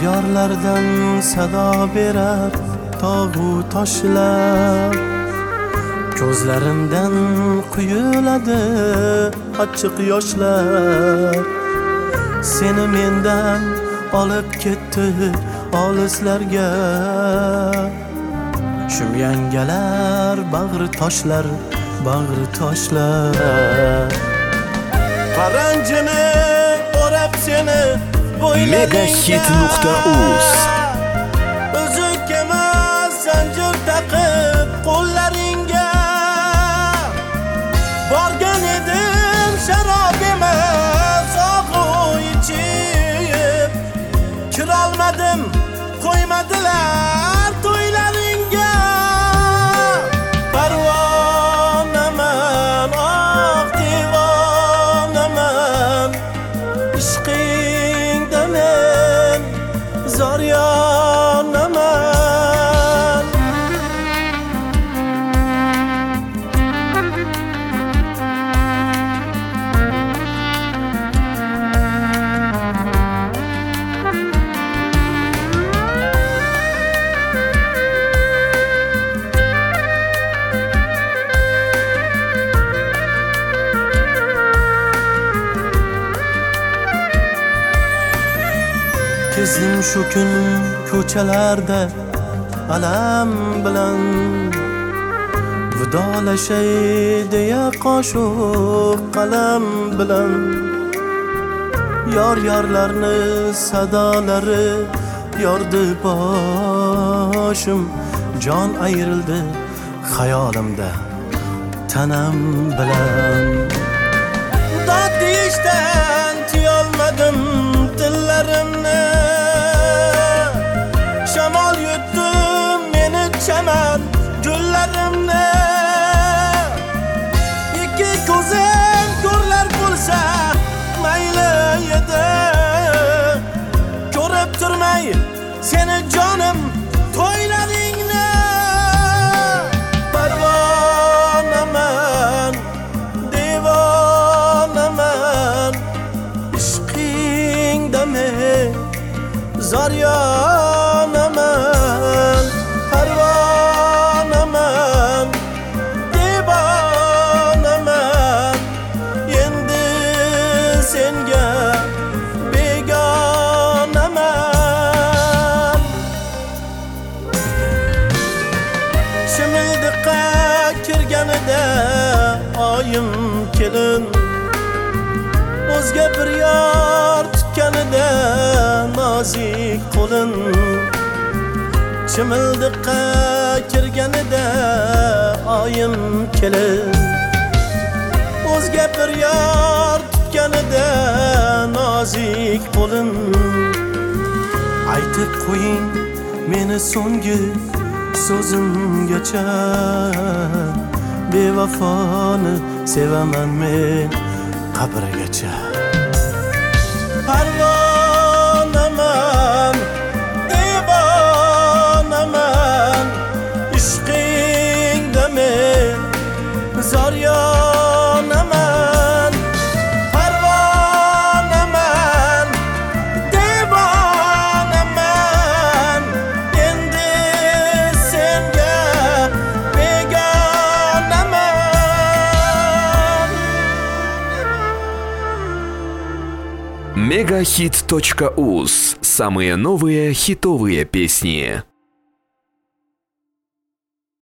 Diyarlardan sado berar tog'u toshlar, ko'zlarimdan quyuladi achchiq yoshlar. Seni mendan olib ketdi olislarga, shum yangalar bag'ri toshlar, bag'ri toshlar. Paranjini o'rab seni Megahit.uz Uzuk emas zanjir taqib qo'llaringga, borgan edim sharob emas og'u ichib, kirolmadim qo'ymadilar to'ylaringga. Parvonaman, oq divonaman, ishqingda men zor yonaman. Kezdim shu kun ko'chalarda alam bilan, vidolashay deya qoshiq qalam bilan. Yor-yorlarni sadolari yordi boshim, jon ayrildi xayolimda tanam bilan. Dod deyishdan tiyolmadim tillarimni, shamol yutdi meni chaman gullarimni. Ikki ko'zim ko'rlar bo'lsa mayli edi, ko'rib turmay seni jonim to'ylaringni. Parvonaman, divonaman, ishqingda men zor yonaman. Parvonaman, divonaman, endi senga begonaman. Shimildiqqa kirganida oyim kelin, o'zga bir yor tutganida nozik qo'lin. Chimildiqqa kirganida oyim kelin, o'zga bir yor tutganida nozik qo'lin. Aytib qo'ying meni so'nggi so'zimgacha, bevafoni sevaman men qabrgacha. Parvonaman, divonaman, ishqingda men zor yonaman. Parvonaman, divonaman, endi senga begonaman. Megahit.uz. Самые новые хитовые песни.